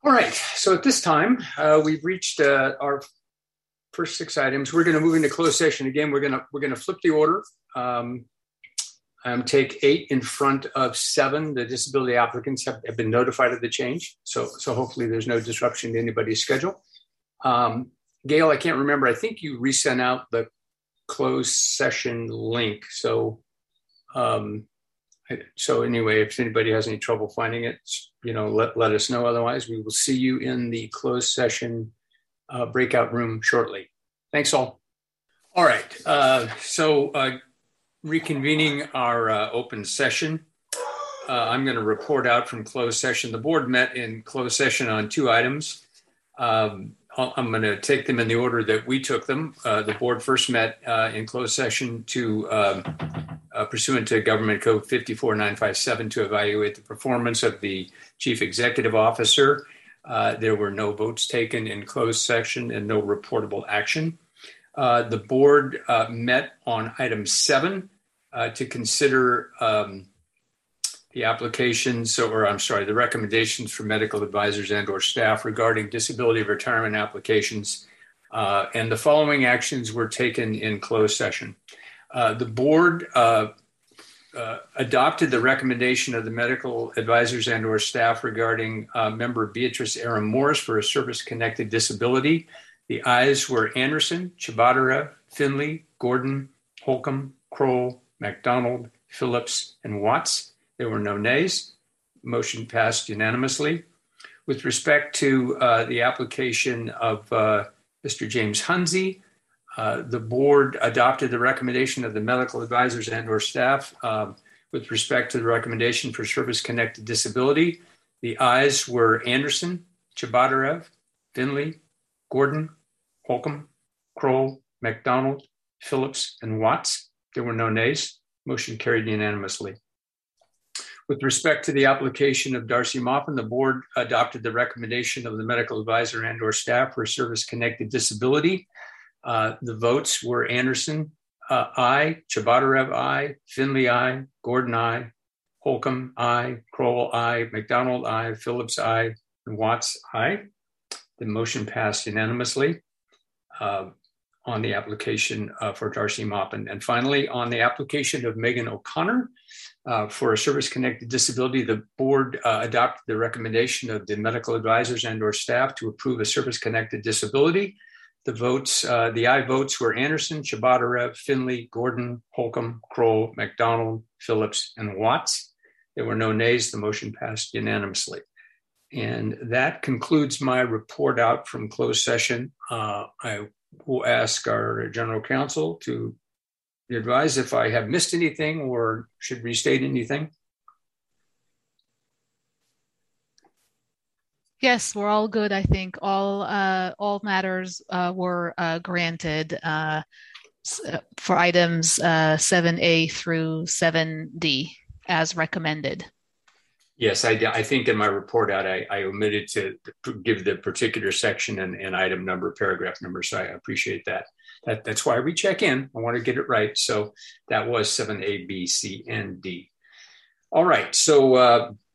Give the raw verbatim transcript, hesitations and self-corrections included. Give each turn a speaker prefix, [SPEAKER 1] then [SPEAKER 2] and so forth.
[SPEAKER 1] All right, so at this time, uh, we've reached uh, our first six items. We're going to move into closed session. Again, we're going to we're going to flip the order. Um, um, take eight in front of seven. The disability applicants have, have been notified of the change, so so hopefully there's no disruption to anybody's schedule. Um, Gail, I can't remember. I think you resent out the closed session link. So, um, so anyway, if anybody has any trouble finding it, you know, let, let us know. Otherwise, we will see you in the closed session uh, breakout room shortly. Thanks all. All right. Uh, so uh, reconvening our uh, open session, uh, I'm going to report out from closed session. The board met in closed session on two items. Um, I'm going to take them in the order that we took them. Uh, the board first met uh, in closed session to um, uh, pursuant to Government Code five four nine five seven to evaluate the performance of the chief executive officer. Uh, there were no votes taken in closed session and no reportable action. Uh, the board uh, met on item seven uh, to consider um, the applications, or I'm sorry, the recommendations for medical advisors and or staff regarding disability retirement applications. Uh, and the following actions were taken in closed session. Uh, the board uh, uh, adopted the recommendation of the medical advisors and or staff regarding uh, member Beatrice Aaron Morris for a service-connected disability. The ayes were Anderson, Chabadara, Finley, Gordon, Holcomb, Kroll, McDonald, Phillips, and Watts. There were no nays. Motion passed unanimously. With respect to uh, the application of uh, Mister James Hunzi, uh, the board adopted the recommendation of the medical advisors and or staff uh, with respect to the recommendation for service-connected disability. The ayes were Anderson, Chabadarev, Finley, Gordon, Holcomb, Kroll, McDonald, Phillips, and Watts. There were no nays. Motion carried unanimously. With respect to the application of Darcy Maupin, the board adopted the recommendation of the medical advisor and or staff for service-connected disability. Uh, the votes were Anderson, uh, aye, Chabadarev, aye, Finley, aye, Gordon, aye, Holcomb, aye, Kroll, aye, McDonald, aye, Phillips, aye, and Watts, aye. The motion passed unanimously uh, on the application uh, for Darcy Maupin. And finally, on the application of Megan O'Connor, Uh, for a service-connected disability, the board uh, adopted the recommendation of the medical advisors and or staff to approve a service-connected disability. The votes, uh, the aye votes were Anderson, Chabadarev, Finley, Gordon, Holcomb, Kroll, McDonald, Phillips, and Watts. There were no nays. The motion passed unanimously. And that concludes my report out from closed session. Uh, I will ask our general counsel to advise if I have missed anything or should restate anything.
[SPEAKER 2] Yes, we're all good. I think all uh, all matters uh, were uh, granted uh, for items uh, seven A through seven D as recommended. Yes,
[SPEAKER 1] I, I think in my report out, I, I omitted to give the particular section and, and item number, paragraph number, so I appreciate that. That, that's why we check in. I want to get it right. So that was seven A, B, C, and D. All right. So uh,